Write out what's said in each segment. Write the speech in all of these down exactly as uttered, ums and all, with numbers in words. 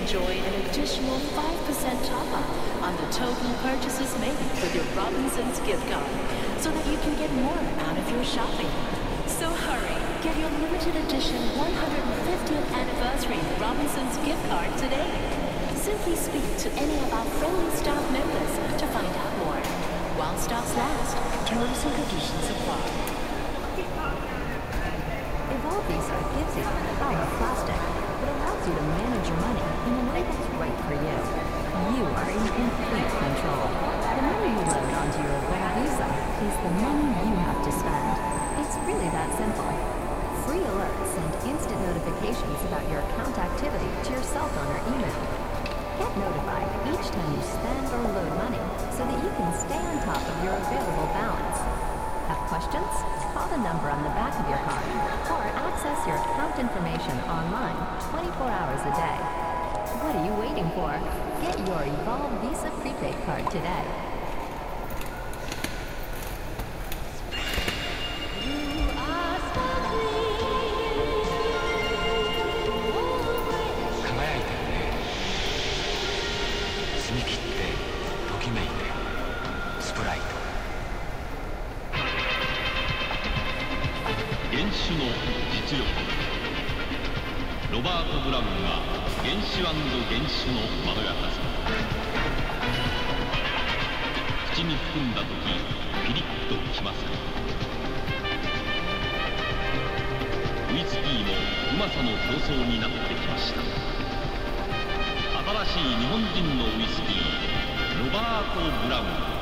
enjoy an additional five percent top-up on the total purchases made with your Robinsons gift card, so that you can get more out of your shopping. So hurry, get your limited edition one hundred fiftieth anniversary Robinsons gift card today. Simply speak to any of our friendly staff members to find out more. While stocks last, terms and conditions apply. Evolve Visa gives you the power of plastic, but allows you to manage your money in a way that's right for you. You are in complete control. The money you load onto your Evolve Visa is the money you have to spend. It's really that simple. Free alerts send instant notifications about your account activity to your cell phone or email. Get notified each time you spend or load money so that you can stay on top of your available balance. Have questions? Call the number on the back of your card or access your account information online twenty-four hours a day. What are you waiting for? Get your Evolve Visa prepaid card today. ロバート・ブラウンが原種&原種のまろやかさ、口に含んだ時ピリッときますか。ウイスキーもうまさの競争になってきました。新しい日本人のウイスキー、ロバート・ブラウン。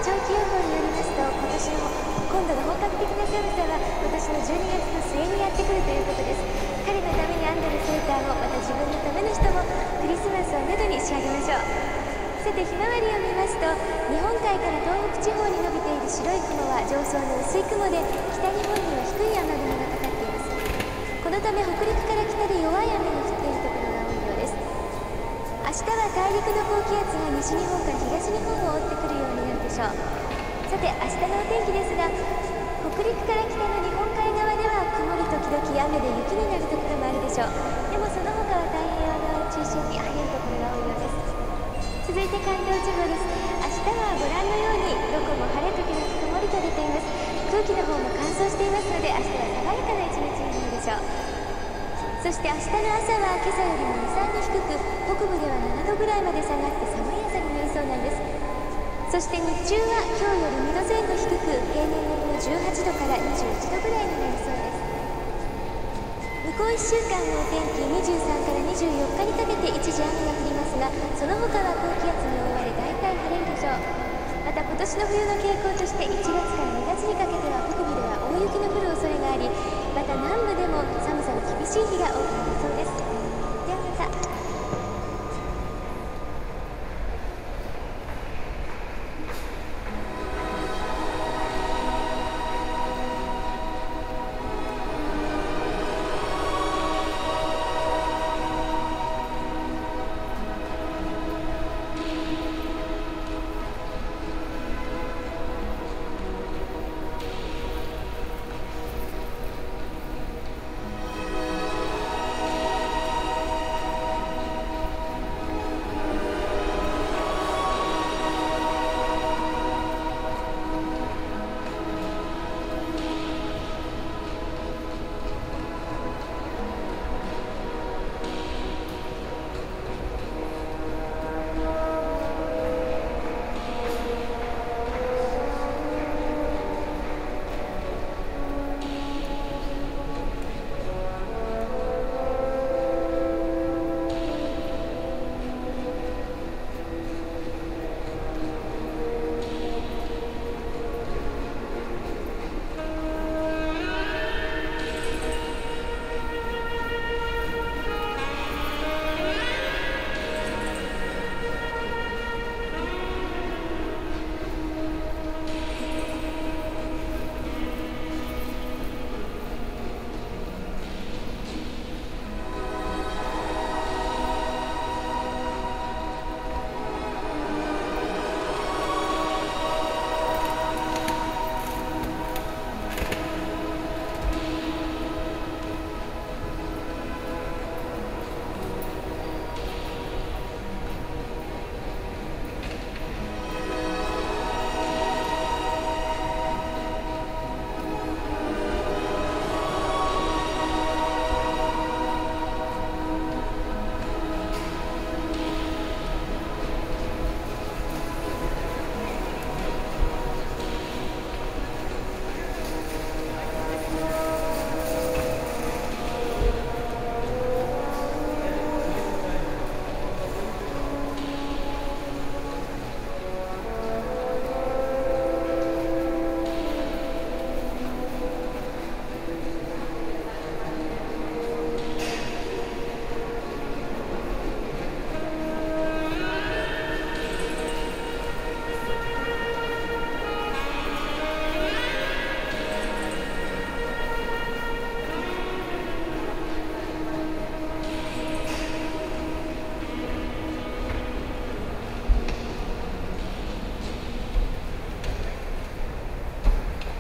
長期予報によりますと、今年の今度の本格的な寒さは今年のじゅうにがつの末にやってくるということです。彼のために編んでるセーターも、また自分のための人もクリスマスをめどに仕上げましょう。さて、ひまわりを見ますと、日本海から東北地方に伸びている白い雲は上層の薄い雲で、北日本には低い雨雲がかかっています。このため北陸から北で弱い雨が降っているところが多いようです。明日は大陸の高気圧が西日本から東日本を覆ってくるようになるでしょう。さて、明日のお天気ですが、北陸から北の日本海側では曇り時々雨で雪になるところもあるでしょう。でもその他は太平洋側を中心に晴れるところが多いようです。続いて関東地方です。明日はご覧のようにどこも晴れ時々曇りと出ています。空気の方も乾燥していますので、明日は爽やかな一日になるでしょう。そして明日の朝は今朝よりもに、さんど低く、北部ではななどぐらいまで下がって寒い朝になりそうなんです。そして日中は今日よりにどぜん後低く、平年よりもじゅうはちどからにじゅういちどぐらいになりそうです。向こういっしゅうかんのお天気、にじゅうさんからにじゅうよっかにかけて一時雨が降りますが、その他は高気圧に覆われ大体晴れるでしょう。また今年の冬の傾向としていちがつからにがつにかけては北部では大雪の降る恐れがあり、また南部でも寒さの厳しい日が多くなりそうです。